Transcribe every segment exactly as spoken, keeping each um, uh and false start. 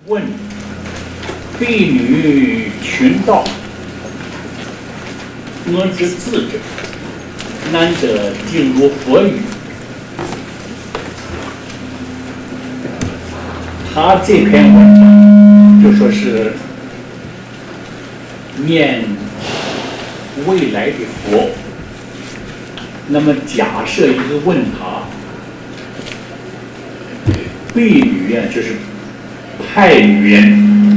问：婢女群道，我之自者，难得进入佛语。他这篇文章就说是念未来的佛，那么假设一个问答，婢女呀，就是派女人，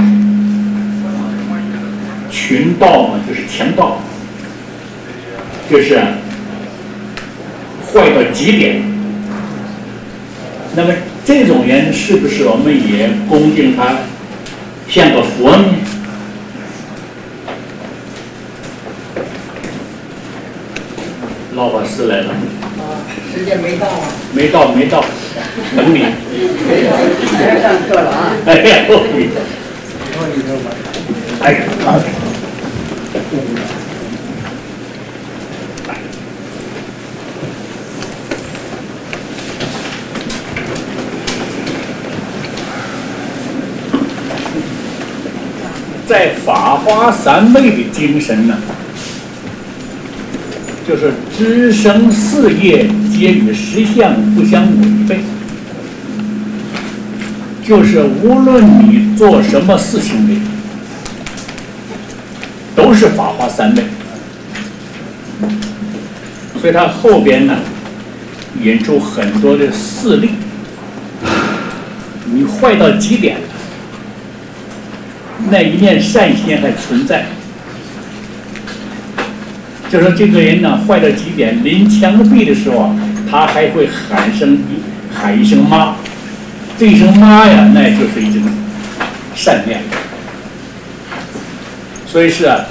群盗嘛，就是强盗，就是坏到极点。那么这种人是不是我们也恭敬他像个佛呢？老法师来了。 啊，时间没到啊。 没到，没到，等你。 该上课了啊。 哎呀，我你。 说你说吧。 哎呀，啊。在法华三昧的精神呢，就是知生事业皆与实相不相违背，就是无论你做什么事情的，都是法华三昧。所以他后边呢引出很多的事例，你坏到极点了，那一念善心还存在，就说这个人呢坏到极点，临墙壁的时候啊，他还会喊声一喊一声妈，这一声妈呀，那就是一种善念。所以是啊，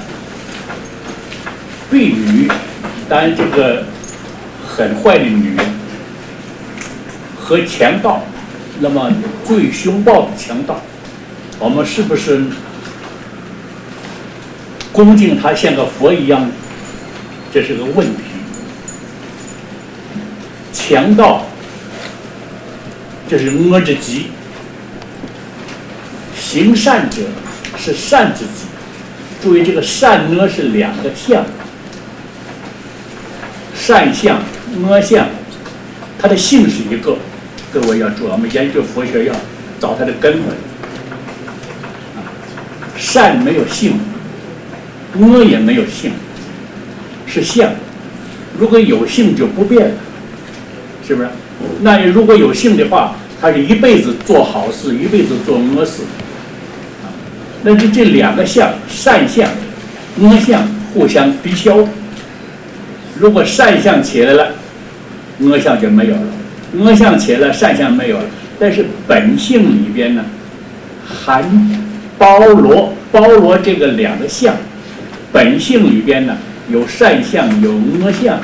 婢女，当然这个很坏的女人和强盗，那么最凶暴的强盗，我们是不是恭敬他像个佛一样？这是个问题。强盗，这是恶之极；行善者是善之极。注意，这个善恶是两个相，善相、恶相，它的性是一个。各位要注意，我们研究佛学要找它的根本。善没有性，恶也没有性，是相。如果有性就不变了，是不是？那如果有性的话，他是一辈子做好事，一辈子做恶事。那就这两个相，善相、恶相互相抵消。如果善相起来了，恶相就没有了；恶相起来了，善相没有了。但是本性里边呢，含包罗包罗这个两个相，本性里边呢有善相有恶相，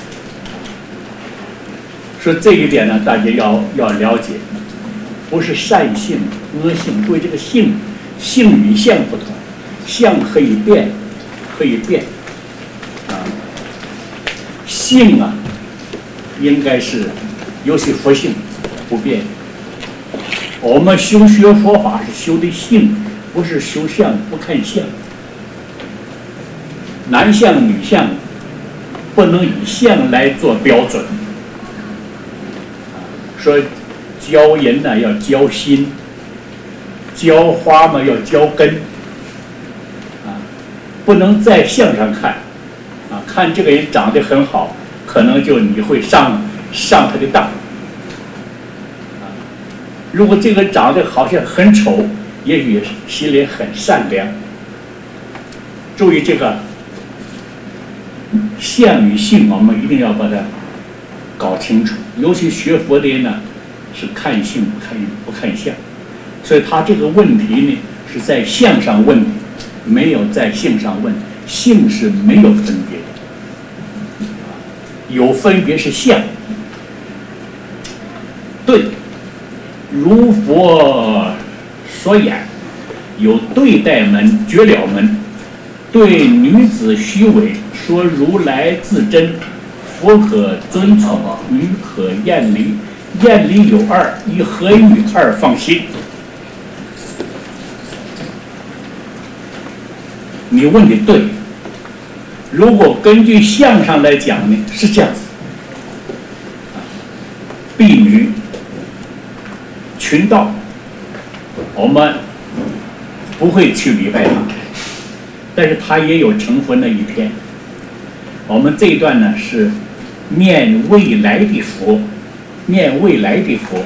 说这一点呢大家要要了解，不是善性恶性，对这个性性与相不同，相可以变，可以变，啊，性啊应该是尤其佛性不变。我们修学佛法是修的性。不是修相，不看相，男相女相不能以相来做标准。说教人呢要教心，浇花嘛要浇根，啊，不能在相上看，啊，看这个人长得很好，可能就你会上上他的当，啊，如果这个长得好像很丑。也许心里很善良。注意这个相与性，我们一定要把它搞清楚。尤其学佛的人呢，是看性不看不看相，所以他这个问题呢是在相上问，没有在性上问。性是没有分别的，有分别是相。对，如佛所言，有对待门、绝了门，对女子虚伪说如来自真，佛可遵从，女可厌离。厌离有二：一合语，二放心。 你问的对。如果根据相上来讲呢，是这样子：婢女、群盗，我们不会去礼拜他，但是他也有成婚的一天。我们这一段呢是面未来的佛，面未来的佛，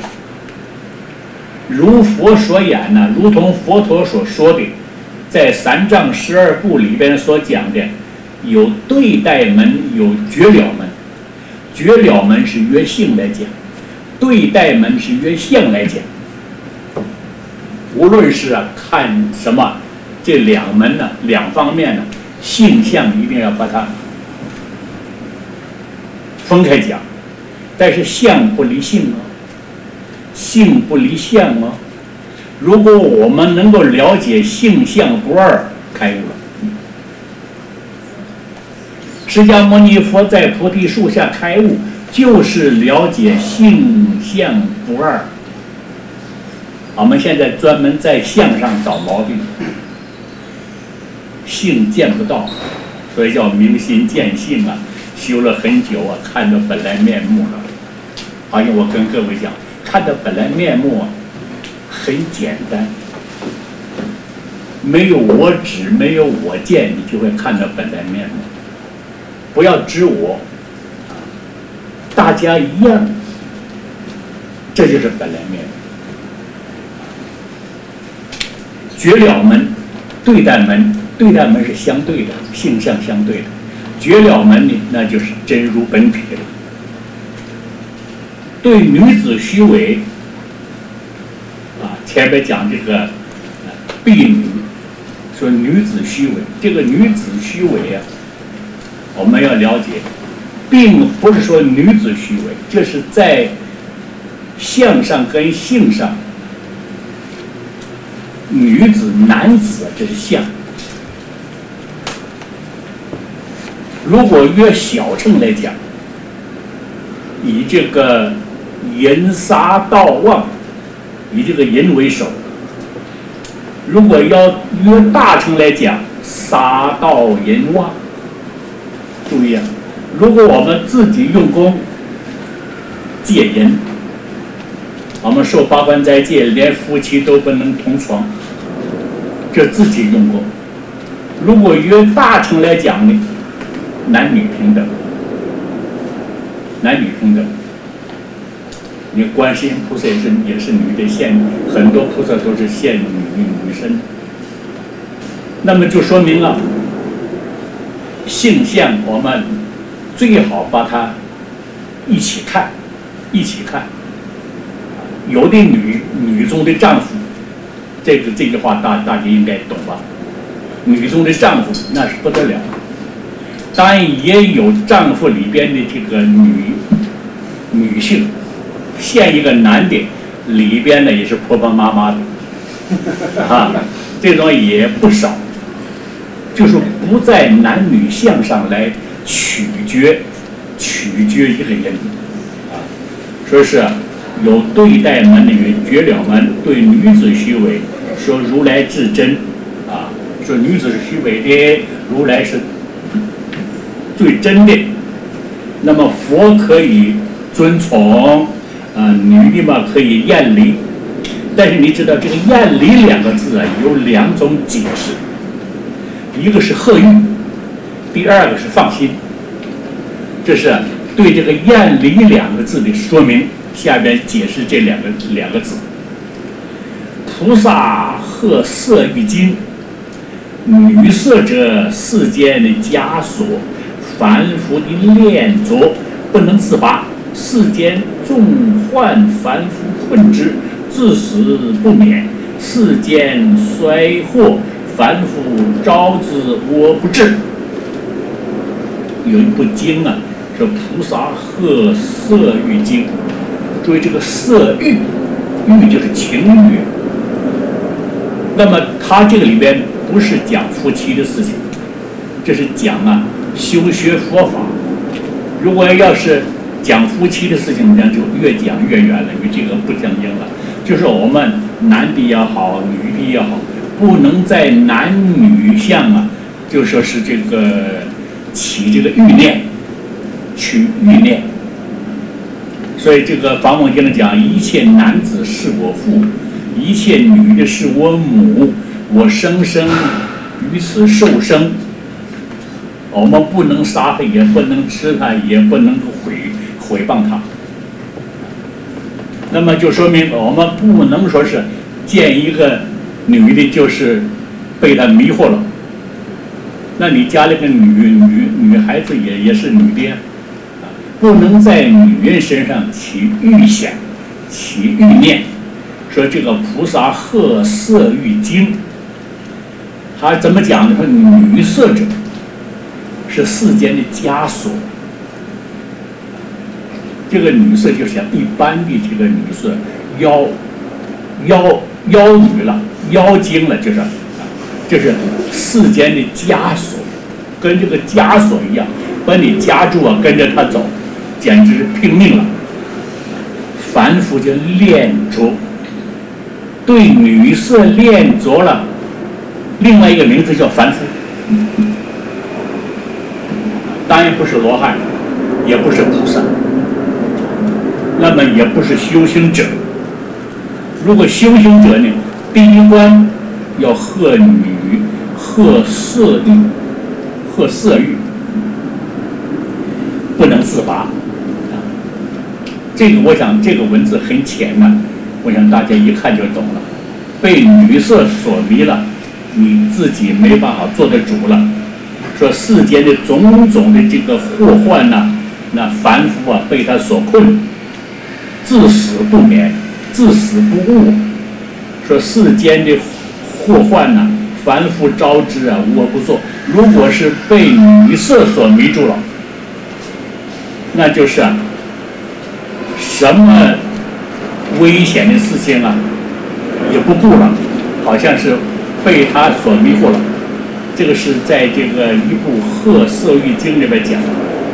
如佛所言呢，如同佛陀所说的，在三藏十二部里边所讲的，有对待门，有觉了门。觉了门是约性来讲，对待门是约相来讲。无论是啊看什么，这两门呢，两方面呢，性相一定要把它分开讲。但是相不离性啊，性不离相啊。如果我们能够了解性相不二，开悟了。释迦牟尼佛在菩提树下开悟，就是了解性相不二。我们现在专门在相上找毛病，性见不到，所以叫明心见性啊。修了很久啊，看到本来面目了。好像我跟各位讲，看到本来面目啊，很简单，没有我执，没有我见，你就会看到本来面目。不要知我，大家一样，这就是本来面目。觉了门、对待门，对待门是相对的，性相相对的。觉了门呢，那就是真如本体了。对女子虚伪，啊，前面讲这个婢女，说女子虚伪，这个女子虚伪啊，我们要了解，并不是说女子虚伪，这是在相上跟性上，女子、男子这是相。如果约小乘来讲，以这个淫杀盗妄，以这个淫为首；如果要约大乘来讲，杀盗淫妄。注意啊，如果我们自己用功戒淫，我们受八关斋戒，连夫妻都不能同床，这自己用功。如果约大乘来讲呢，男女平等，男女平等。你观世音菩萨也是也是女的现，很多菩萨都是现女女身。那么就说明了，性相我们最好把它一起看，一起看。有的女女中的丈夫，这个这句话大大家应该懂吧？女中的丈夫那是不得了。当然也有丈夫里边的这个女女性，现一个男的，里边呢也是婆婆妈妈的，啊，这种也不少。就是不在男女相上来取决取决一个人，啊，说是有对待门里面觉了门，对女子虚伪，说如来至真，啊，说女子是虚伪的，如来是最真的。那么佛可以尊崇，啊，女的嘛可以厌离。但是你知道这个厌离两个字啊，有两种解释，一个是贺欲，第二个是放心。这是对这个厌离两个字的说明，下边解释这两个两个字。菩萨贺色欲金，女色者世间的枷锁，凡夫的链着不能自拔，世间众患凡夫困之，自死不免，世间衰祸，凡夫招之我不至。有一部经啊，说菩萨贺色欲经。注意这个色欲，欲就是情欲。那么它这个里边不是讲夫妻的事情，这是讲啊修学佛法。如果要是讲夫妻的事情，那就越讲越远了，与这个不相应了。就是我们男的也好，女的也好，不能在男女相啊就说是这个起这个欲念，取欲念。所以这个法王经上讲，一切男子是我父，一切女的是我母，我生生于此受生。我们不能杀他，也不能吃他，也不能毁毁谤他。那么就说明我们不能说是见一个女的就是被他迷惑了。那你家里个女女女孩子也也是女的呀，不能在女人身上起欲想，起欲念。说这个菩萨贺色欲经，他怎么讲呢？说女色者是世间的枷锁。这个女色就像一般的这个女色，妖妖妖女了，妖精了，就是就是世间的枷锁，跟这个枷锁一样，把你夹住啊，跟着他走，简直拼命了。凡夫就恋着，对女色恋着了，另外一个名字叫凡夫。当然不是罗汉，也不是菩萨，那么也不是修行者。如果修行者呢，第一关要贺女，贺色欲，贺色欲，不能自拔。这个我想这个文字很浅呐，我想大家一看就懂了。被女色所迷了，你自己没办法做得主了。说世间的种种的这个祸患呐、啊，那凡夫啊被他所困，至死不免，至死不悟。说世间的祸患呐、啊，凡夫招之啊，无恶不作。如果是被女色所迷住了，那就是啊，什么危险的事情啊也不顾了，好像是被他所迷惑了。这个是在这个一部《贺色欲经》里边讲，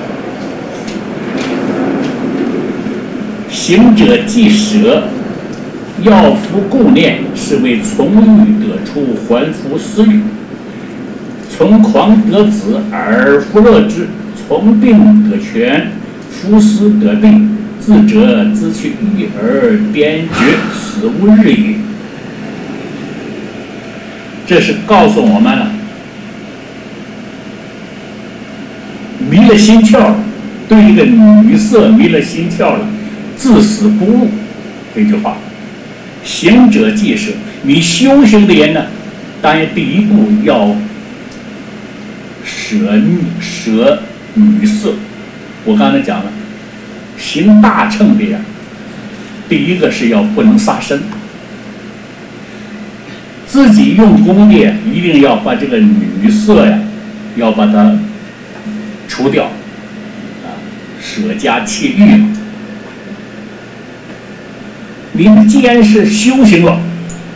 行者既舍，要夫故念，是为从欲得出，还复私欲；从狂得子，而复乐之；从病得全，夫私得病。自者自去欲而边绝，死无日也。这是告诉我们了。迷了心窍了，对这个女色迷了心窍了，至死不悟。这句话，行者既舍，你修行的人呢，当然第一步要舍舍女色。我刚才讲了，行大乘的人，第一个是要不能杀生，自己用功的一定要把这个女色呀，要把它除掉，啊，舍家弃欲。你既然是修行了，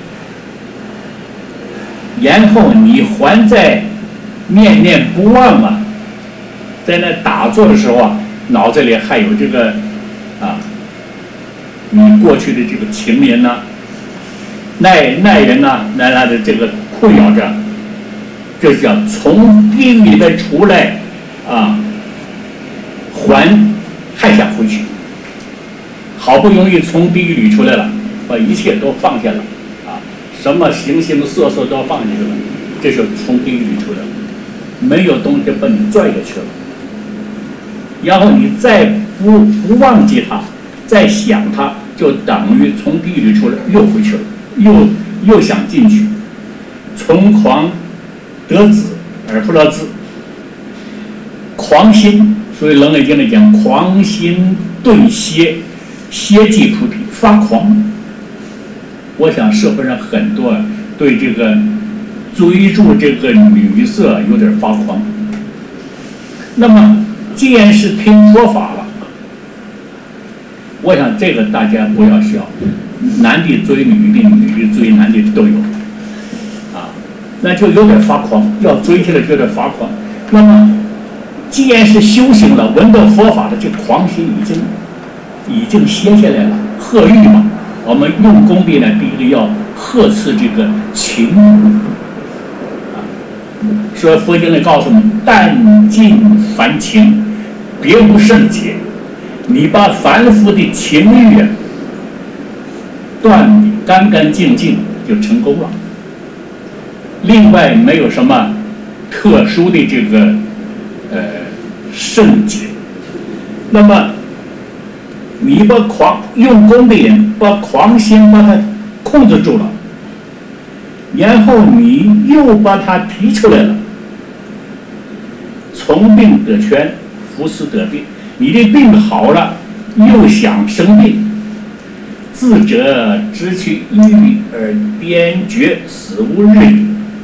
然后你还在念念不忘啊，在那打坐的时候啊，脑子里还有这个啊，你过去的这个情人呐、啊、耐耐人呐、啊，那那的这个困扰着，这叫从地狱里面出来。啊，还还想回去，好不容易从地狱里出来了，把一切都放下了，啊，什么形形色色都放下去了，这是从地狱里出来了，没有东西把你拽下去了，然后你再不不忘记它，再想它，就等于从地狱里出来又回去了，又又想进去，从狂得子而不乐之。狂心，所以《楞严经》里讲狂心顿歇，歇即菩提，发狂。我想社会上很多对这个追逐这个女色有点发狂。那么既然是听佛法了，我想这个大家不要笑，男的追女的，女的追男的都有，啊，那就有点发狂，要追起来就有点发狂。那么既然是修行了，闻到佛法的这狂心已经已经歇下来了，贺欲嘛。我们用功的呢，第一个要呵斥这个情欲，啊， 所以佛经里告诉我们，淡尽凡情，别无圣解。你把凡夫的情欲啊断得干干净净，就成功了。另外没有什么特殊的这个呃圣解。那么你把狂用功的人把狂心把它控制住了，然后你又把它提出来了，从病得全，服食得病。你的病好了，又想生病，自者知其欲而边觉，死无日矣。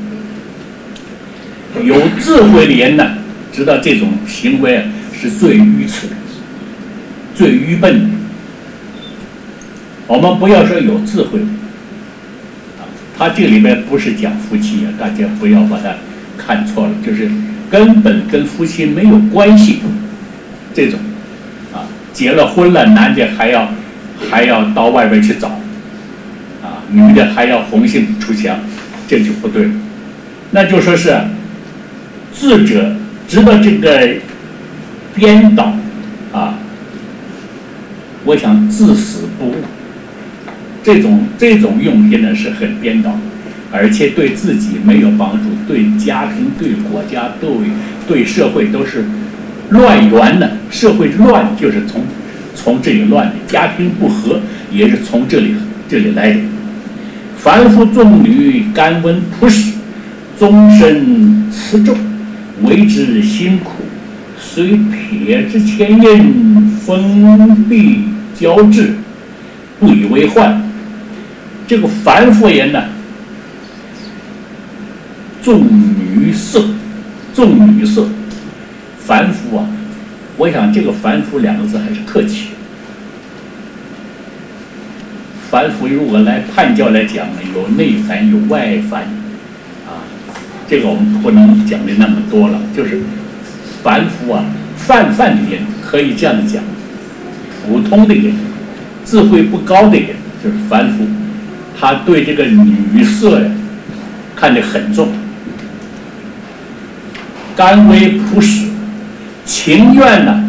有智慧的人呢，知道这种行为是最愚痴的，最愚笨的。我们不要说有智慧啊，他这里面不是讲夫妻啊，大家不要把它看错了，就是根本跟夫妻没有关系。这种啊，结了婚了，男的还要还要到外边去找，啊，女的还要红杏出墙，这就不对。那就说是智者知道这个颠倒啊，我想至死不误。这种这种用心呢是很颠倒，而且对自己没有帮助，对家庭、对国家、对对社会都是乱源的。社会乱就是从从这里乱的，家庭不和也是从这里这里来的。凡夫众女甘闻朴实，终身持重，为之辛苦，虽撇之前因，封闭交织，不以为患。这个凡夫人呢，重女色，重女色，凡夫啊，我想这个凡夫两个字还是客气。凡夫如果来判教来讲呢，有内凡有外凡啊，这个我们不能讲的那么多了，就是凡夫啊，泛泛的人可以这样讲，普通的人，智慧不高的人就是凡夫，他对这个女色呀看得很重，甘为朴实，情愿呢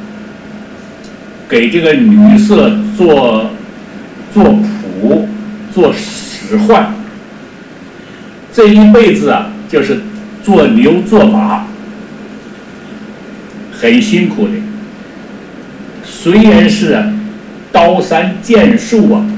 给这个女色做做仆，做使唤，这一辈子啊就是做牛做马，很辛苦的。虽然是啊刀山剑树啊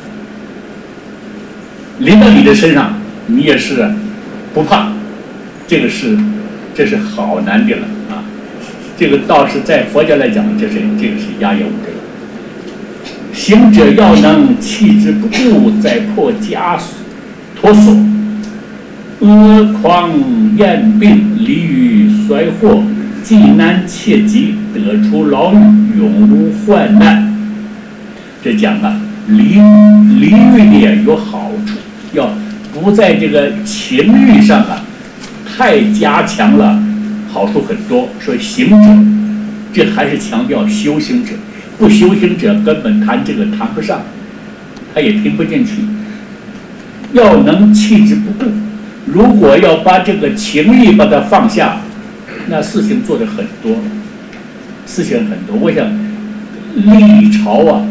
临到你的身上，你也是啊不怕，这个是这是好难的了啊！这个倒是在佛教来讲，这是这个是压有的。行者要能弃之不顾，再破枷脱锁，阿诳厌病，离欲衰祸，既难切疾，得出牢狱，永无患难。这讲啊，离离欲的有好处，要不在这个情欲上啊太加强了，好处很多。所以行者，这还是强调修行者，不修行者根本谈这个谈不上，他也听不进去。要能弃之不顾，如果要把这个情欲把它放下，那事情做得很多，事情很多。我想历朝啊，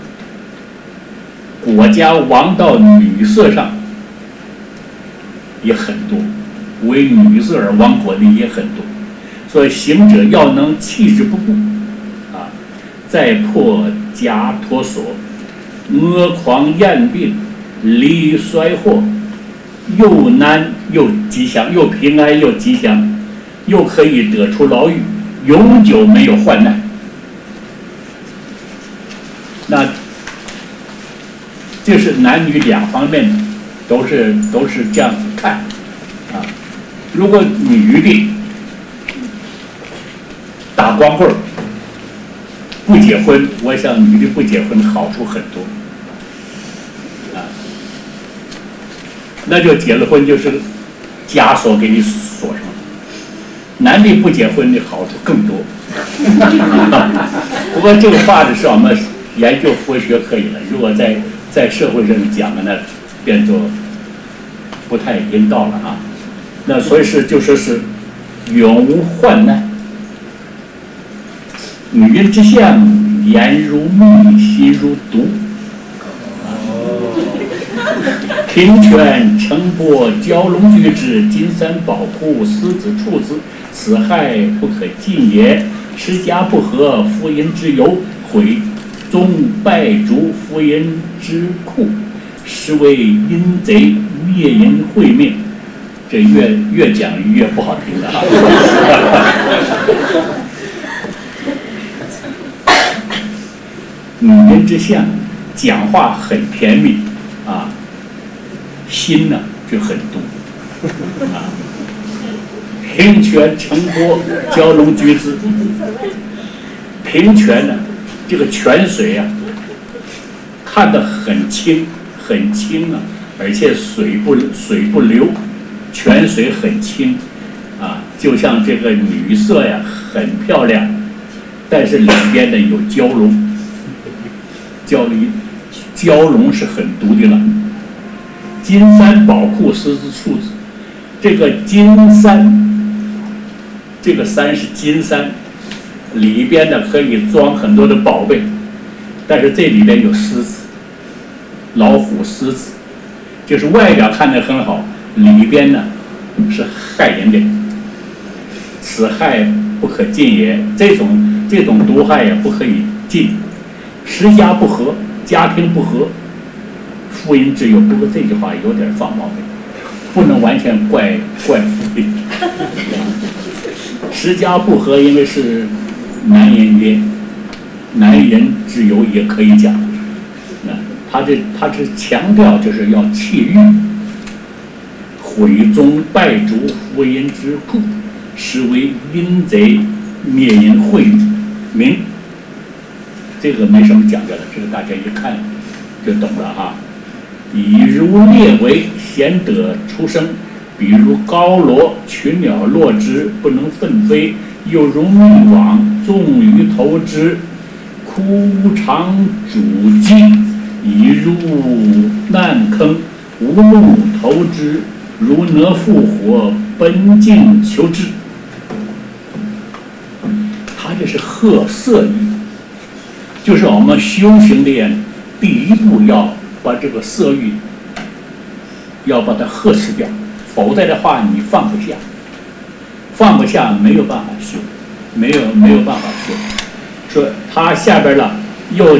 国家亡到女色上也很多，为女色而亡国的也很多。所以行者要能弃之不顾啊，再破枷脱锁，阿诳厌病，离衰祸，又难又吉祥，又平安又吉祥，又可以得出牢狱，永久没有患难。那这是男女两方面都是都是这样子看啊。如果女的打光棍不结婚，我想女的不结婚好处很多啊。那就结了婚就是枷锁给你锁上了。男的不结婚的好处更多。不过这个话的是我们研究佛学可以了，如果在在社会上讲的呢，变作不太应道了啊。 那所以是就说是永无患难。女人之相，颜如蜜，心如毒。平权承钵，蛟龙居之，金三宝库，狮子处子，此害不可尽也。持家不和，夫淫之由，毁宗败主，夫淫之库，实为阴贼，灭淫会命。这越越讲越不好听了啊！女人之相，讲话很甜蜜啊，心呢就很毒啊。平泉承钵，蛟龙居之。平泉呢，这个泉水啊，看得很清，很清啊，而且水不水不流，泉水很清啊，就像这个女色呀，很漂亮，但是里边呢有蛟龙，蛟龙蛟龙是很毒的了。金三宝库，狮子处子，这个金三。这个三是金三，里边呢可以装很多的宝贝，但是这里边有狮子、老虎、狮子，就是外表看着很好，里边呢是害人的。此害不可尽也，这种这种毒害也不可以尽。持家不和，家庭不和，夫淫之由。不过这句话有点放毛病，不能完全怪怪夫淫。持家不和，因为是男人的男人之由也可以讲。那他这他是强调就是要弃欲，毁宗败主，夫淫之库，实为阴贼，灭淫会明。这个没什么讲究的，这个大家一看就懂了哈。以如列为，贤德出生。比如高罗，群鸟落之，不能奋飞；又如密网，纵于投之，枯肠主鸡；以入难坑，无路投之，如哪复活，奔境求之。他这是褐色欲，就是我们修行的第一步，要把这个色欲要把它呵斥掉。否则的话，你放不下，放不下没有办法修，没有没有办法修。说他下边了又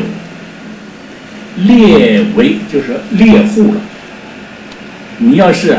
猎为，就是猎户了。你要是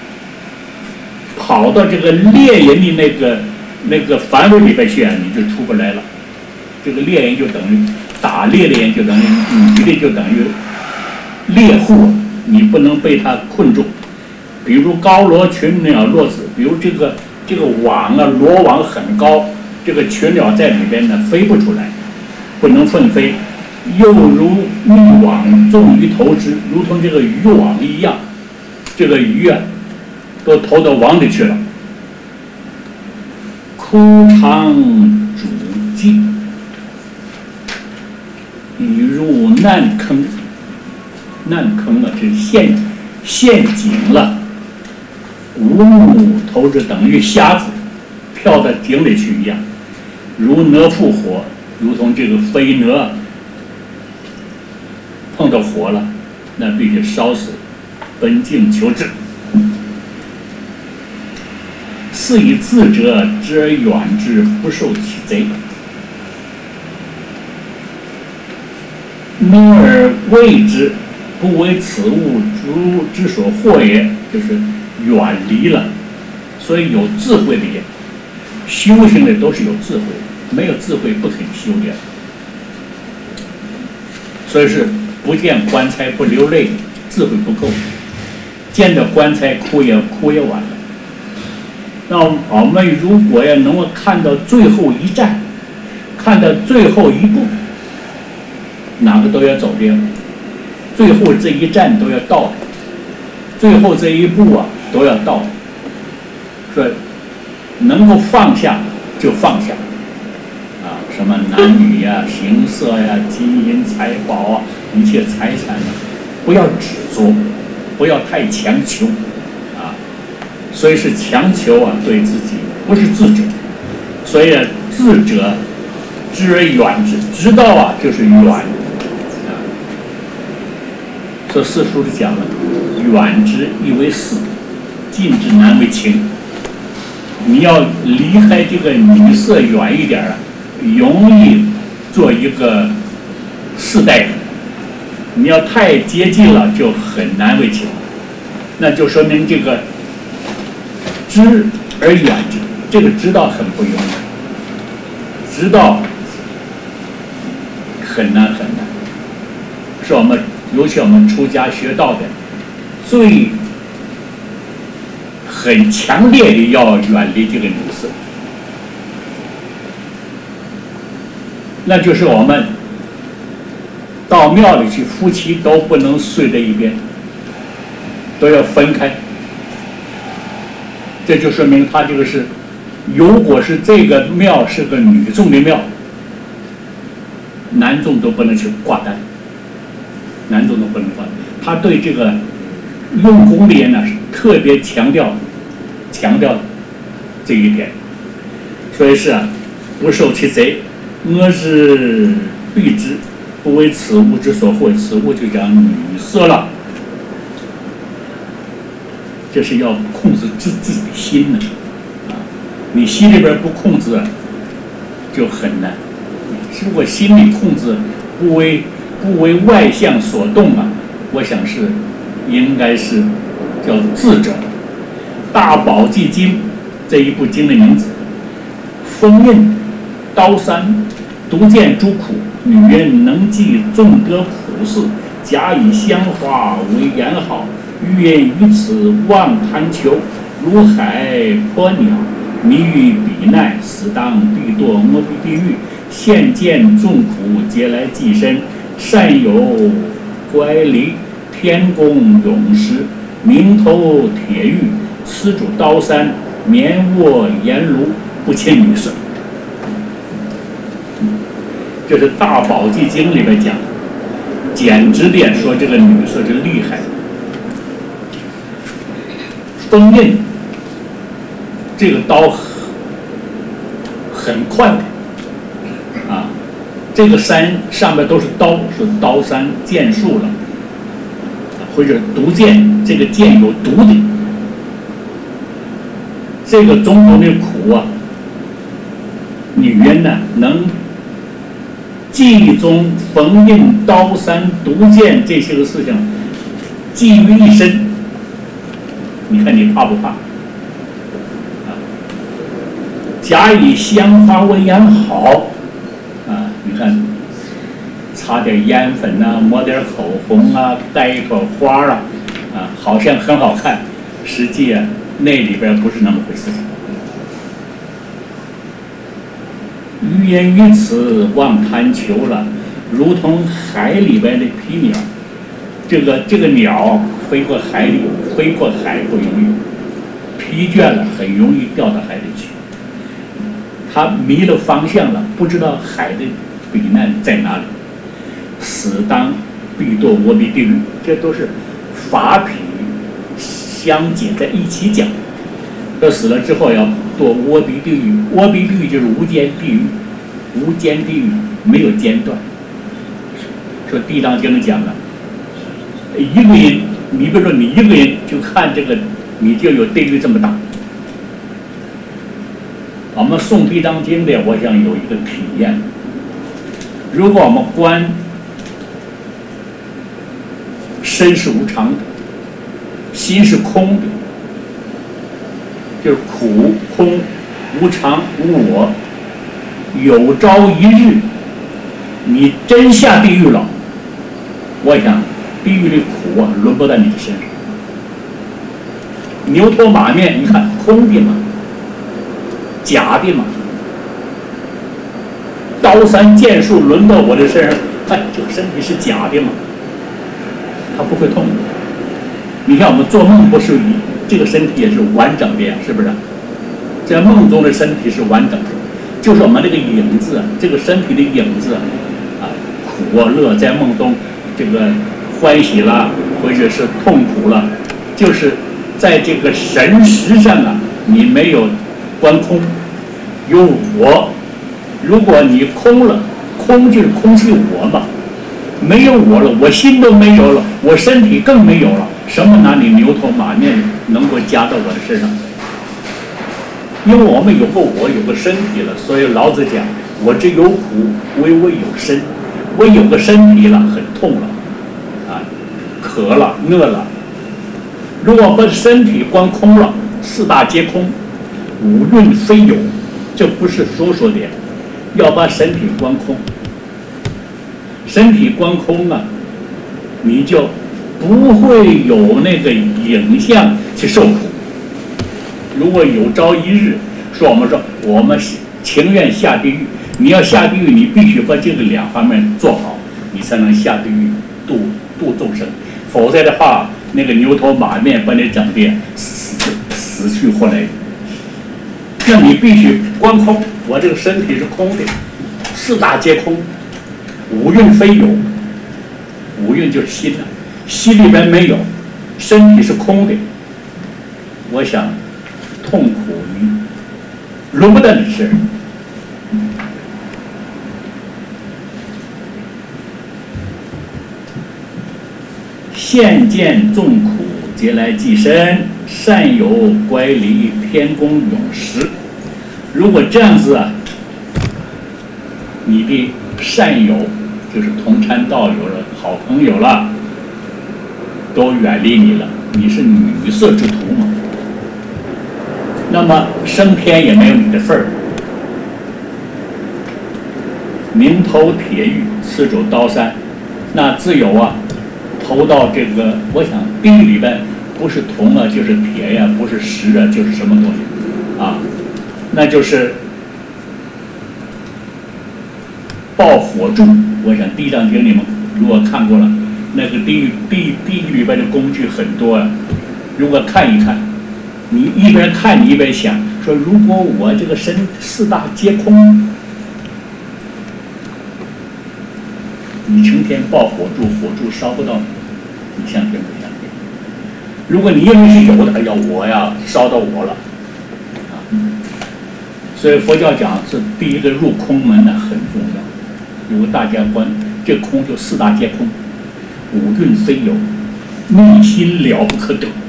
跑到这个猎人的那个那个范围里边去，你就出不来了。这个猎人就等于打猎的人，就等于女的就等于猎户，你不能被他困住。比如高罗，群鸟落子，比如这个这个网啊，罗网很高，这个群鸟在里边呢飞不出来，不能奋飞。又如密网，纵于投之，如同这个渔网一样，这个鱼啊都投到网里去了。枯肠主鸡，已入难坑，难坑啊，这是陷陷阱了。无目投之，等于瞎子跳到井里去一样。如哪复火，如同这个飞蛾碰到火了，那必须烧死，奔境求治。是以自者，知而远之，不受其贼。明而畏之，不为此物诸之所惑也，就是远离了。所以有智慧的人，修行的都是有智慧的，没有智慧不肯修的。所以是不见棺材不流泪，智慧不够；见到棺材哭也哭也晚了。那我们如果要能够看到最后一站，看到最后一步，哪个都要走的，最后这一站都要到的，最后这一步啊都要到的。说能够放下就放下，啊，什么男女呀、形色呀、金银财宝啊，一切财产啊，不要执着，不要太强求，啊， 所以是强求啊对自己，不是智者。所以智者知而远之，知道啊就是远啊。这四书里讲了，远之亦为思，近之难为情。你要离开这个女色远一点啊，容易做一个世代人。你要太接近了，就很难为情。那就说明这个知而远之，这个知道很不容易，知道很难很难，是我们尤其我们出家学道的最很强烈的要远离这个女色，那就是我们到庙里去，夫妻都不能睡在一边，都要分开。这就说明他这个是，如果是这个庙是个女众的庙，男众都不能去挂单，男众都不能挂单。他对这个用功的人呢，特别强调强调这一点，所以是啊，不受其贼，我是避之。不为此物之所惑，此物就讲女色了。这是要控制自自己的心呢，啊，你心里边不控制，就很难。如果心里控制，不为不为外相所动啊，我想是应该是叫智者。大宝济经这一部经的名字，封印刀山，独见诸苦。女人能记众得苦事，假以香花为言好，欲言于此妄贪求，如海泼鸟，迷于彼难，死当必堕魔地狱。现见众苦，皆来寄身，善有乖离，天宫永时，名头铁玉，吃主刀山，眠卧阎炉，不亲女色。这是《大宝济经》里面讲，简直点说这个女色是厉害。封印这个刀很宽的啊，这个山上面都是刀，是刀山剑树了，或者毒箭，这个箭有毒的。这个种种的苦啊，女人呢能记忆中缝印刀山毒箭这些个事情记于一身，你看你怕不怕？啊，假以香花为言好，啊，你看擦点烟粉啊，抹点口红啊，戴一朵花啊，啊，好像很好看，实际啊那里边不是那么回事。欲言于此，妄贪求了，如同海里边的皮鸟。这个这个鸟飞过海里，飞过海不容易，疲倦了很容易掉到海里去。它迷了方向了，不知道海的彼岸在哪里，死当必堕窝鼻地狱。这都是法匹相结在一起讲。这死了之后要堕窝鼻地狱，窝鼻地狱就是无间地狱，无间地狱没有间断。说《地藏经》讲了，一个人，你比如说你一个人就看这个，你就有地狱这么大。我们诵《地藏经》的，我想有一个体验。如果我们观身是无常的，心是空的，就是苦空无常无我，有朝一日你真下地狱了，我想地狱的苦啊轮不到你的身上。牛头马面，你看空的嘛，假的嘛，刀山剑树轮到我的身上，哎，这个身体是假的嘛，它不会痛的。你看我们做梦不是这个身体也是完整的呀，是不是？在梦中的身体是完整的，就是我们这个影子，这个身体的影子啊，苦啊乐，在梦中这个欢喜啦，或者是痛苦了，就是在这个神识上啊，你没有观空，有我。如果你空了，空就是空气我嘛，没有我了，我心都没有了，我身体更没有了，什么拿你牛头马面能够加到我的身上？因为我们有个我，有个身体了，所以老子讲，我之有苦，唯我有身。我有个身体了，很痛了，啊，渴了，饿了。如果把身体观空了，四大皆空，五蕴非有，这不是说说的，要把身体观空。身体观空啊，你就不会有那个影像去受苦。如果有朝一日说我们说我们情愿下地狱，你要下地狱，你必须把这个两方面做好，你才能下地狱度度众生。否则的话，那个牛头马面把你整的死死去活来。那你必须观空，我这个身体是空的，四大皆空，五蕴非有。五蕴就是心了，心里边没有，身体是空的。我想痛苦于轮不到你事。现见众苦，皆来寄身；善有乖离，偏功永实。如果这样子啊，你的善友就是同参道友了，好朋友了，都远离你了，你是女色之徒嘛？那么升天也没有你的份儿。明头铁狱，赤手刀山，那自有啊，投到这个，我想地狱里边不是铜啊，就是铁呀、啊，不是石啊，就是什么东西啊？那就是爆火柱。我想《地藏经》你们如果看过了，那个地狱地地狱里边的工具很多啊。如果看一看，你一边看你一边想，说如果我这个身四大皆空，你成天爆火柱，火柱烧不到你，你相信不相信？如果你认为是有的，哎呀，我呀烧到我了，啊，所以佛教讲是第一个入空门呢很重要。如果大家观这空就四大皆空，五蕴非有，内心了不可得。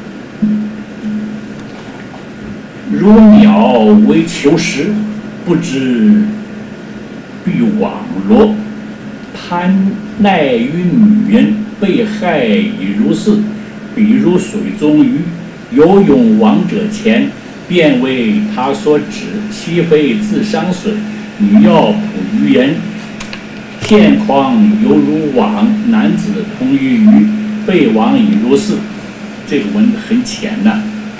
如鸟为求食，不知必网罗。贪耐于女人，被害已如是。比如水中鱼，游泳往者前，便为他所指，其非自伤损。女要捕鱼人，现况犹如网，男子同于鱼，被网已如是。这个文很浅呐、啊。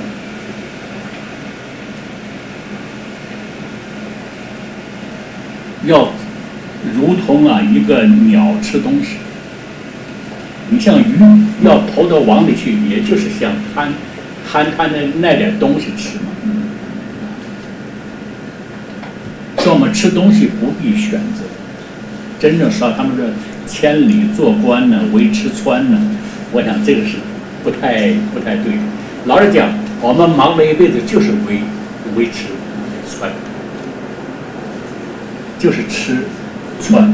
要如同啊一个鸟吃东西，你像鱼要投到网里去，也就是想贪贪贪的那点东西吃嘛。说我们吃东西不必选择，真正说他们说千里做官呢，唯吃穿呢，我想这个是不太不太对的。老实讲，我们忙了一辈子就是为为吃穿，就是吃穿。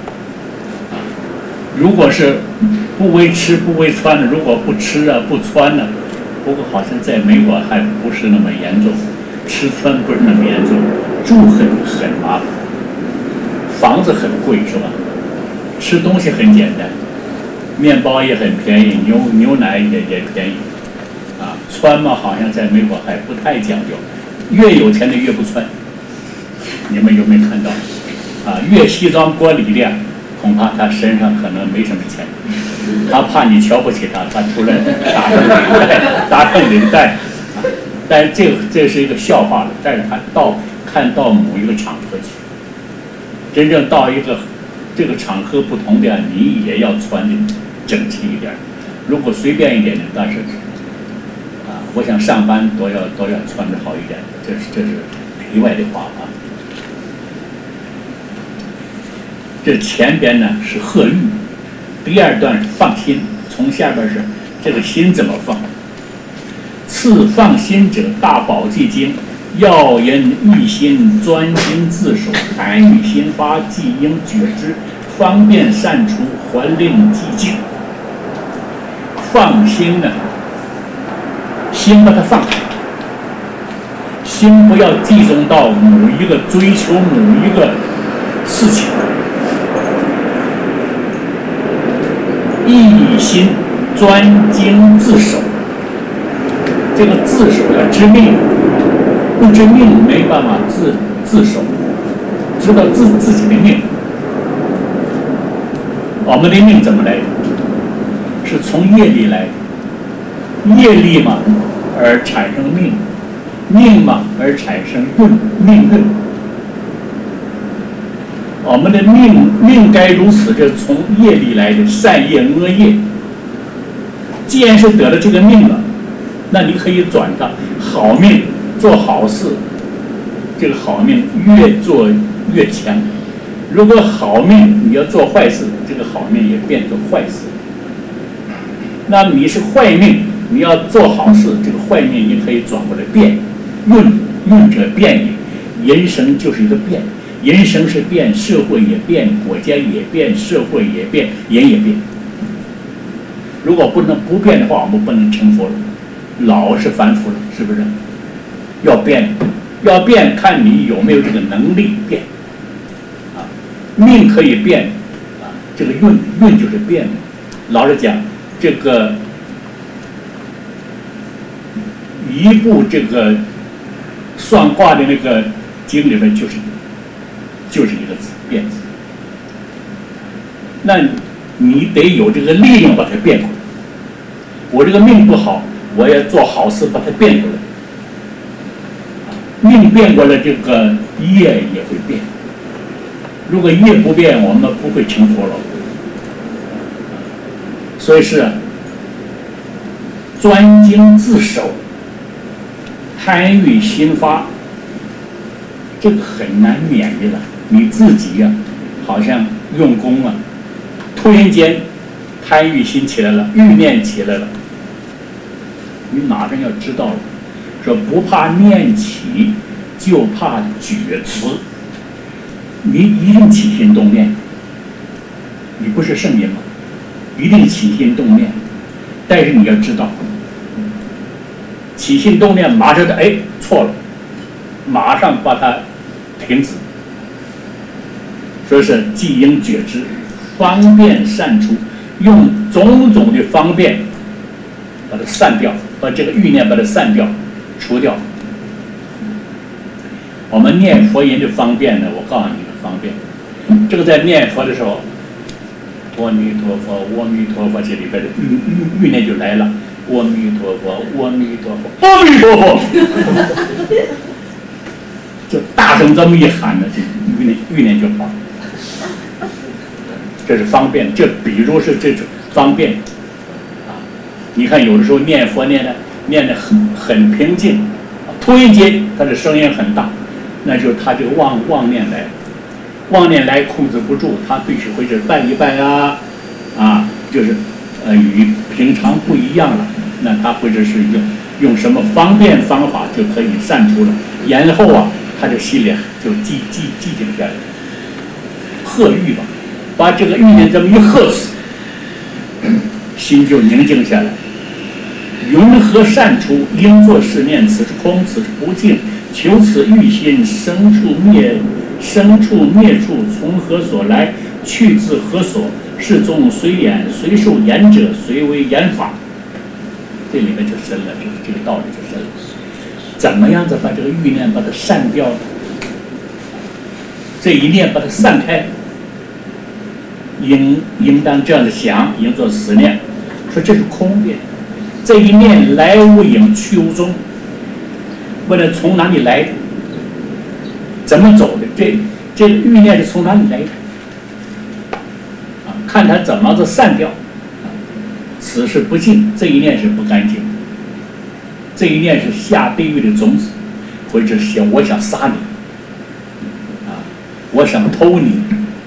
如果是不为吃不为穿的，如果不吃啊不穿呢，不过好像在美国还不是那么严重，吃穿不是那么严重，住很很麻烦，房子很贵是吧？吃东西很简单，面包也很便宜，牛牛奶也也便宜，啊，穿嘛好像在美国还不太讲究，越有钱的越不穿，你们有没有看到？啊，越西装革履的，恐怕他身上可能没什么钱，他怕你瞧不起他，他出来打上领带，打上领带。但是这个这是一个笑话了，但是他到看到某一个场合去，真正到一个这个场合不同的，你也要穿的整齐一点。如果随便一点的，但是啊，我想上班都要都要穿的好一点，这是这是题外的话啊。这前边呢是贺欲，第二段是放心，从下边是这个心怎么放。 次放心者，大宝济经，要人一心专心自守，贪欲心发，即应觉知，方便善除，还令寂静。放心呢，心把它放开，心不要集中到某一个追求某一个事情，一心专精自守。这个自守要知命，不知命没办法自自守，知道自自己的命。我们的命怎么来的？是从业力来的，业力嘛而产生命，命嘛而产生运，命运。我们的命命该如此，就是从业力来的，善业恶业。既然是得了这个命了，那你可以转到好命，做好事，这个好命越做越强。如果好命你要做坏事，这个好命也变作坏事。那你是坏命，你要做好事，这个坏命也可以转过来变。运运者变也，人生就是一个变，人生是变，社会也变，国家也变，社会也变，人也变。如果不能不变的话，我们不能成佛了。老是反复了，是不是？要变，要变，看你有没有这个能力变。啊，命可以变，啊，这个运运就是变。老实讲，这个一部这个算卦的那个经里面就是就是一个字变字。那你得有这个力量把它变过来。我这个命不好，我要做好事把它变过来。命变过来，这个业也会变。如果业不变，我们不会成佛了。所以是专精自守，贪欲心发，这个很难免的了。你自己呀、啊，好像用功啊，突然间贪欲心起来了，欲念起来了，你马上要知道了，说不怕念起，就怕觉迟。你一定起心动念，你不是圣人吗？一定起心动念，但是你要知道，起心动念马上的哎错了，马上把它停止。说是即应觉知，方便善除，用种种的方便把它散掉，把这个欲念把它散掉，除掉。我们念佛人的方便呢，我告诉你的方便，这个在念佛的时候，阿弥陀佛，阿弥陀佛，这里边的欲欲欲念就来了，阿弥陀佛，阿弥陀佛，阿弥陀佛，就大声这么一喊呢，这欲念欲念就跑了。这是方便，这比如是这种方便啊。你看有的时候念佛念的念的很很平静，突然间他的声音很大，那就是他这个妄妄念来，妄念来控制不住，他必须会是拜一拜啊，啊，就是呃与平常不一样了。那他或者是用用什么方便方法就可以散除了，然后啊，他的心里就寂寂寂静下来，喝欲吧。把这个欲念这么一喝死，心就宁静下来。云何善除？应作是念：此是空，此是不净。求此欲心，生处灭，生处灭处，从何所来？去自何所？是众随言，随受言者，随为言法。这里面就深了，这个这个道理就深了。怎么样子把这个欲念把它散掉？这一念把它散开。应应当这样的想，应作思念，说这是空的，这一念来无影去无踪，问了从哪里来的，怎么走的？这这个欲念是从哪里来的？啊，看它怎么着散掉。啊，此是不净，这一念是不干净，这一念是下地狱的种子，或者是想我想杀你，啊，我想偷你。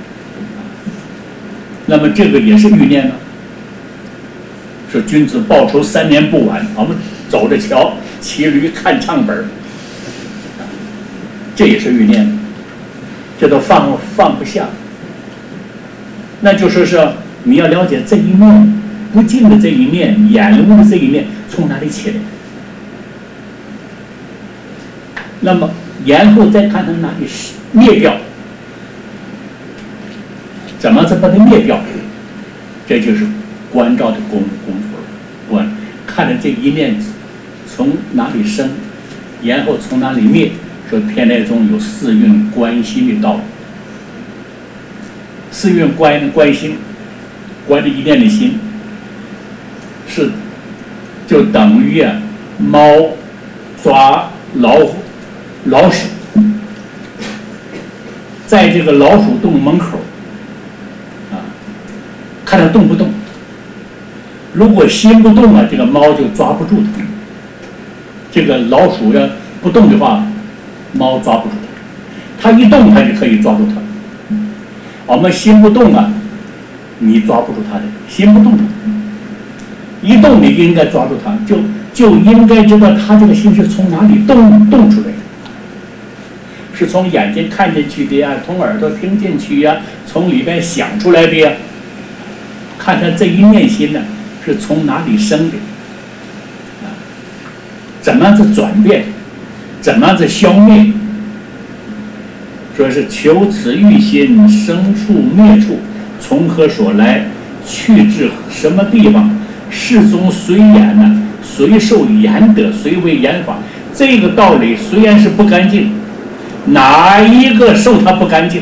那么这个也是欲念呢。说君子报仇三年不晚，我们走着瞧， 骑驴看唱本，这也是欲念，这都放放不下。那就说是你要了解这一面不净的这一面，眼污的这一面从哪里起来？那么然后再看它哪里灭掉，怎么才把它灭掉？这就是关照的功功夫了。关看着这一面从哪里生，然后从哪里灭。说偏内中有四蕴观心的道理。四蕴观观心，观着一念的心，是就等于啊猫抓老虎老鼠，在这个老鼠洞门口啊，看它动不动。如果心不动啊，这个猫就抓不住它。这个老鼠要不动的话，猫抓不住它，它一动它就可以抓住它。我们心不动啊，你抓不住它的，心不动，一动你应该抓住它，就就应该知道它这个心是从哪里动动出来的，是从眼睛看进去的呀，从耳朵听进去呀，从里边想出来的呀。看它这一念心呢，是从哪里生的，啊，怎么样子转变，怎么样子消灭？说是求此欲心生处灭处，从何所来，去至什么地方？世宗随言呢，随受言德，随为言法。这个道理虽然是不干净，哪一个受它不干净？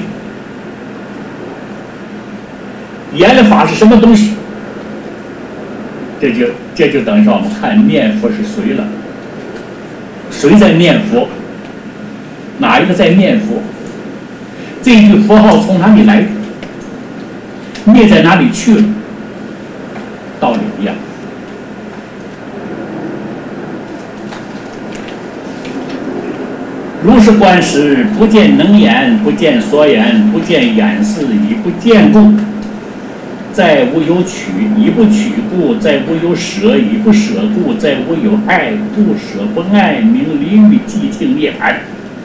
言法是什么东西？这就这就等于说我们看念佛是谁了，谁在念佛？哪一个在念佛？这一句佛号从哪里来？灭在哪里去了？道理一样。如是观时，不见能言，不见所言，不见眼视，以不见故，在无有取，以不取故，在无有舍，以不舍故，在无有爱，不舍不爱，名离欲寂静涅槃。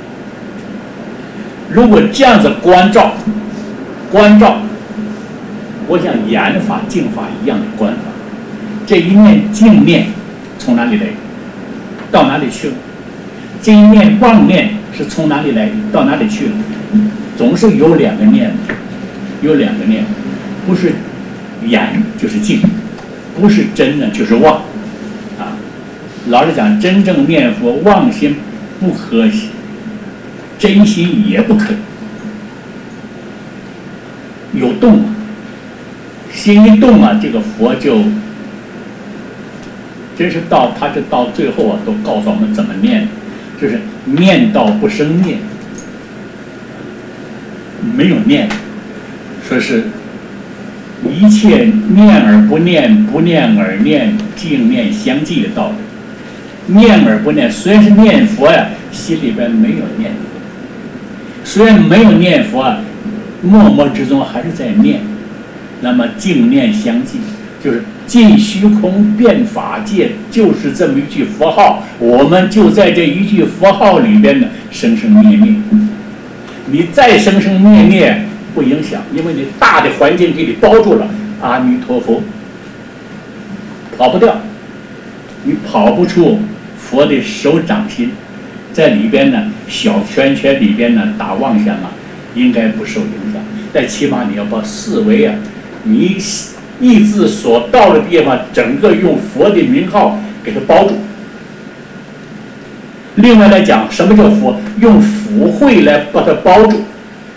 如果这样子关照，关照，我像言法、净法一样的观法，这一念净念从哪里来？到哪里去了？这一念妄念是从哪里来？到哪里去了？总是有两个念，有两个念，不是言就是净，不是真呢就是妄，啊，老实讲，真正念佛，妄心不可惜。真心也不可以，有动啊，心一动啊，这个佛就真是到，他是到最后啊，都告诉我们怎么念，就是念到不生念，没有念，说是一切念而不念，不念而念，净念相继的道理。念而不念，虽然是念佛呀，心里边没有念。虽然没有念佛啊，默默之中还是在念。那么净念相继，就是尽虚空遍法界，就是这么一句佛号，我们就在这一句佛号里边呢，生生灭灭。你再生生灭灭不影响，因为你大的环境给你包住了。阿弥陀佛，跑不掉，你跑不出佛的手掌心。在里边呢，小圈圈里边呢打妄想啊，应该不受影响。但起码你要把四维啊，你意志所到的地方，整个用佛的名号给它包住。另外来讲，什么叫佛？用福慧来把它包住。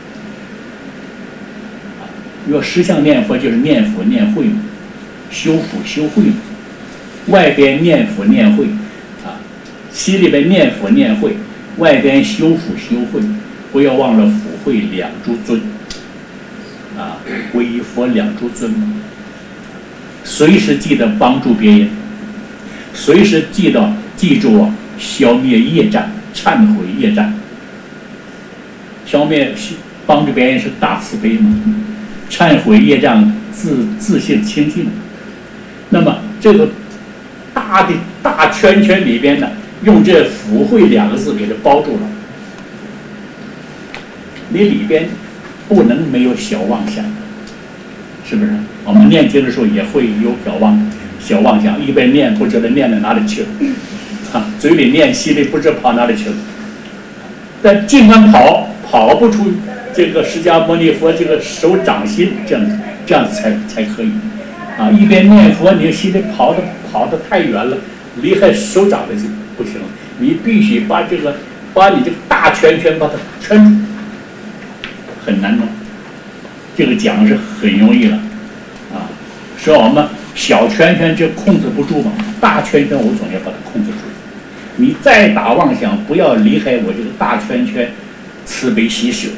要实相念佛就是念佛念慧嘛，修福修慧嘛。外边念佛念慧。心里边念佛念慧，外边修福修慧，不要忘了福慧两诸尊，啊，皈依佛两诸尊，随时记得帮助别人，随时记得记住啊，消灭业障，忏悔业障，消灭帮助别人是大慈悲嘛，忏悔业障自自性清净。那么这个大的大圈圈里边呢， 用这福慧两个字给它包住了。你里边不能没有小妄想，是不是？我们念经的时候也会有小妄小妄想，一边念不知道念到哪里去了，啊，嘴里念心里不知道跑哪里去了。但尽管跑，跑不出这个释迦牟尼佛这个手掌心，这样子这样子才才可以。啊，一边念佛，你心里跑的跑得太远了，离开手掌的就不行了。你必须把这个把你这个大圈圈把它圈住。很难弄，这个讲是很容易了，啊，说我们小圈圈就控制不住嘛，大圈圈我总要把它控制住。你再打妄想，不要离开我这个大圈圈，慈悲喜舍。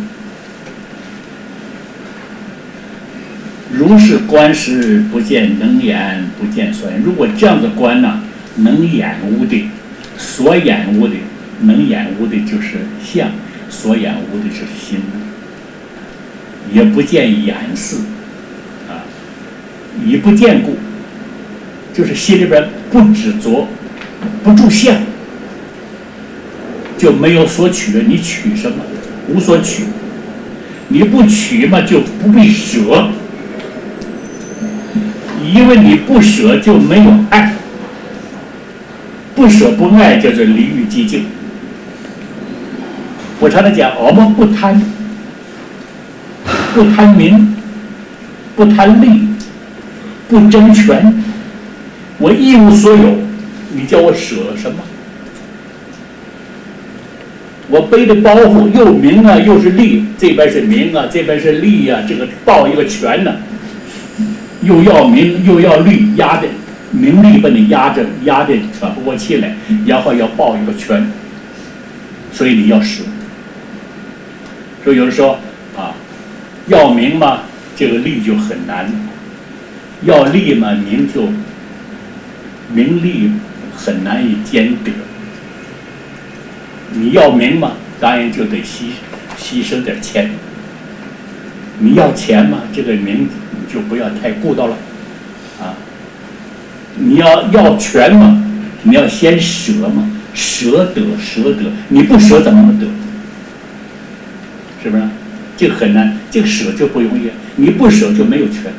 如是观时，不见能言，不见所言。如果这样子观呢，能掩污的，所掩污的，能掩污的就是相，所掩污的就是心。也不见眼视，啊，以不见故，就是心里边不执着，不住相，就没有所取。你取什么？无所取。你不取嘛，就不必舍。因为你不舍，就没有爱。不舍不爱，叫做离欲寂静。我常常讲，我们不贪。不贪名，不贪利，不争权，我一无所有，你叫我舍什么？我背的包袱又名啊，又是利，这边是名啊，这边是利啊，这个抱一个权呢、啊，又要名又要利，压的名利把你压着，压的喘不过气来，然后要抱一个权，所以你要舍。所以有人说啊。要名嘛，这个利就很难；要利嘛，名就名利很难以兼得。你要名嘛，当然就得牺牺牲点钱；你要钱嘛，这个名你就不要太顾到了啊。你要要权嘛，你要先舍嘛，舍得舍得，你不舍怎么能得？是不是？这个很难，这个舍就不容易，你不舍就没有权。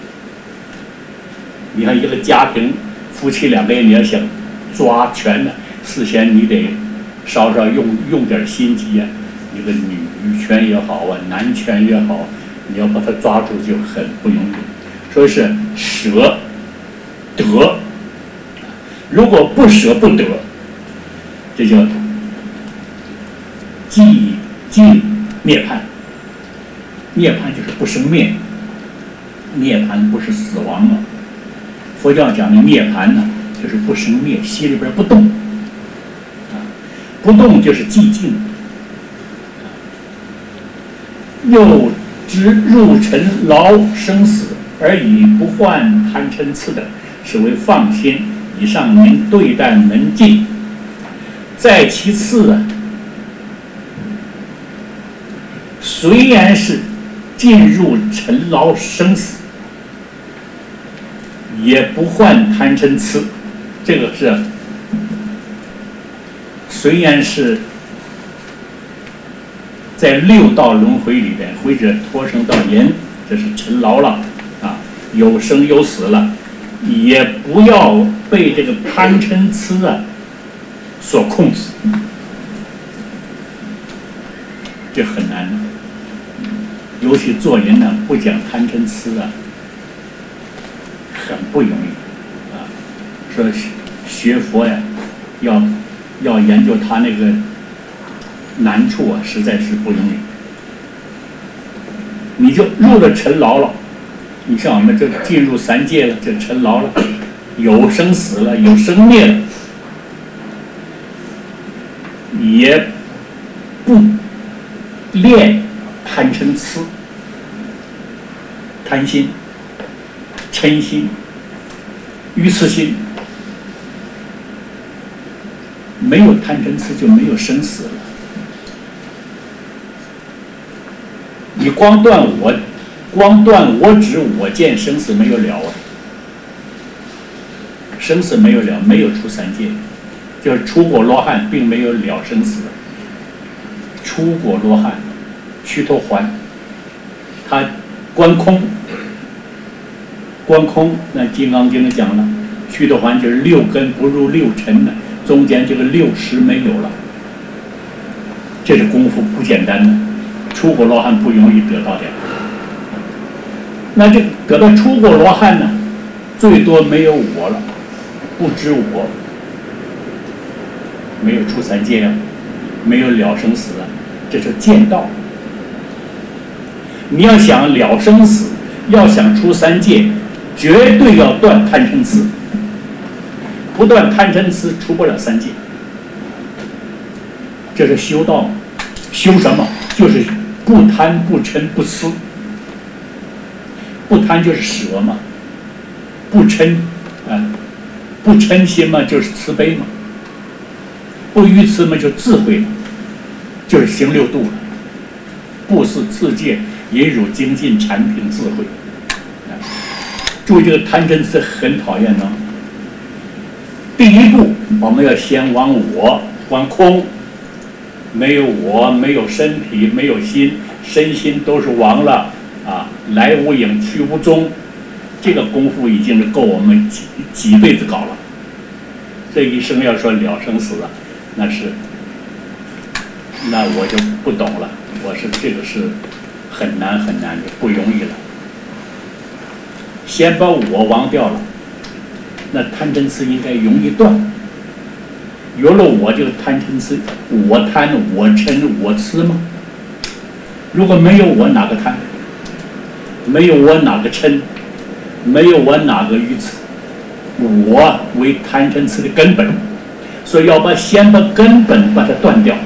你看一个家庭，夫妻两个人，你要想抓权呢，事先你得稍稍用用点心机啊。一个女权也好啊，男权也好，你要把它抓住就很不容易。所以是舍得，如果不舍不得，这叫寂静涅槃。涅槃就是不生灭，涅槃不是死亡了。佛教讲的涅槃呢，就是不生灭，心里边不动，啊，不动就是寂静。又知入尘劳生死，而以不患贪嗔痴的，是为放心。以上名对待门禁。再其次啊，虽然是进入尘劳生死，也不患贪嗔痴。这个是虽然是在六道轮回里边，或者脱生到人，这是尘劳了啊，有生有死了，也不要被这个贪嗔痴啊所控制，这很难。尤其做人呢，不讲贪嗔痴啊，很不容易啊。说学佛呀，要要研究他那个难处啊，实在是不容易。你就入了尘劳了，你像我们这进入三界了，这尘劳了，有生死了，有生灭了，也不练贪嗔痴。贪心、嗔心、愚痴心，没有贪嗔痴就没有生死了。你光断我，光断我执我见，生死没有了啊！生死没有了，没有出三界。 就是出果罗汉并没有了生死，出果罗汉，须陀洹，他观空，观空，那《金刚经》讲了，须陀洹就是六根不入六尘的，中间这个六识没有了，这是功夫不简单的，出果罗汉不容易得到的。那这得到出果罗汉呢，最多没有我了，不知我，没有出三界啊，没有了生死啊，这是见道。你要想了生死，要想出三界，绝对要断贪嗔痴，不断贪嗔痴出不了三界。这是修道，修什么？就是不贪不嗔不痴。不贪就是舍嘛，不嗔啊，不嗔心嘛就是慈悲嘛，不愚痴嘛就智慧嘛，就是行六度了。布施、自戒、忍辱、精进、禅品、智慧。啊、注意这个贪嗔痴很讨厌的。第一步，我们要先往我，往空，没有我，没有身体，没有心，身心都是亡了。啊，来无影去无踪，这个功夫已经是够我们几几辈子搞了。这一生要说了生死了，那是，那我就不懂了。我是这个是很难很难的，不容易了。先把我忘掉了，那贪嗔痴应该容易断。有了我这个贪嗔痴，我贪我嗔我痴吗？如果没有我，哪个贪？没有我哪个嗔，没有我哪个愚痴，我为贪嗔痴的根本，所以要把先把根本把它断掉。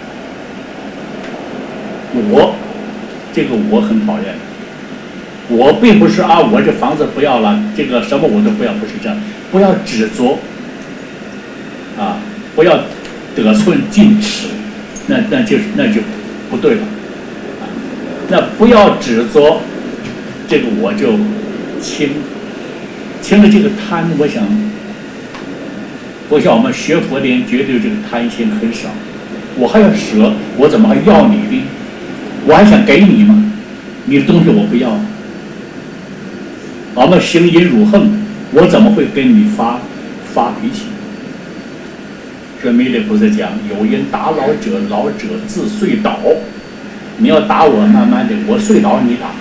我，这个我很讨厌。我并不是啊，我这房子不要了，这个什么我都不要，不是这样。不要执着，啊，不要得寸进尺，那那就是那就不对了。啊，那不要执着。这个我就轻，轻了这个贪，我想，我想我们学佛的人绝对这个贪心很少。我还要舍，我怎么还要你的？我还想给你吗？你的东西我不要。我们行淫辱横，我怎么会跟你发发脾气？这弥勒菩萨讲：有人打老者，老者自睡倒。你要打我，慢慢的，我睡倒你打。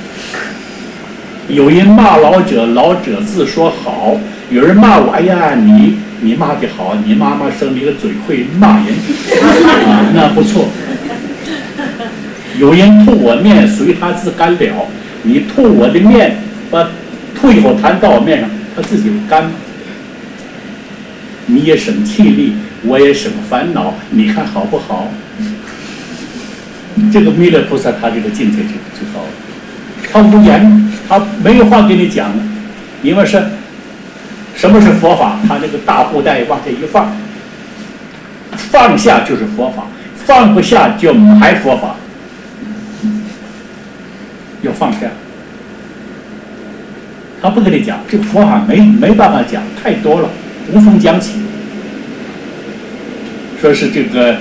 有人骂老者，老者自说好；有人骂我，哎呀，你你骂的好，你妈妈生了一个嘴会骂人，啊，那不错。有人吐我面，随他自干了。你吐我的面，把吐一口痰到我面上，他自己干。你也省气力，我也省烦恼，你看好不好？这个弥勒菩萨他这个境界就最高了。他无言，他没有话给你讲了，因为是什么是佛法？他这个大布袋往这一放，放下就是佛法，放不下就还佛法，要放下。他不跟你讲，这个佛法没没办法讲，太多了，无从讲起。说是这个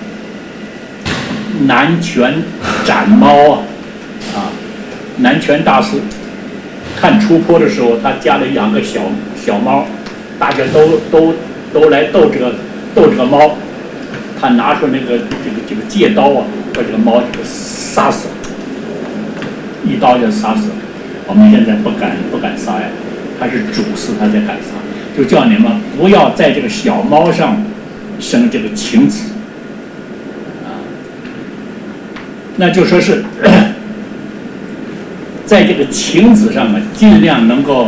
南拳斩猫啊，啊。南拳大师看出坡的时候，他家里养个小小猫，大家都都都来逗这个逗这个猫，他拿出那个这个这个戒刀啊，把这个猫这个杀死，一刀就杀死。我们现在不敢不敢杀呀，他是主事，他才敢杀。就叫你们不要在这个小猫上生这个情子啊，那就说是。在这个情子上啊，尽量能够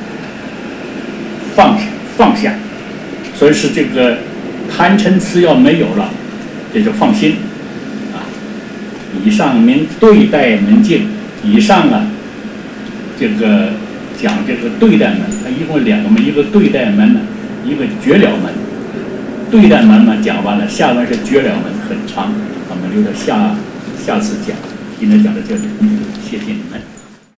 放放下，所以是这个贪嗔痴要没有了，这就放心啊。以上名对待门径，以上啊，这个讲这个对待门，它一共两个门，一个对待门呢，一个绝了门。对待门嘛讲完了，下面是绝了门，很长，我们留到下下次讲。今天讲到这里，谢谢你们。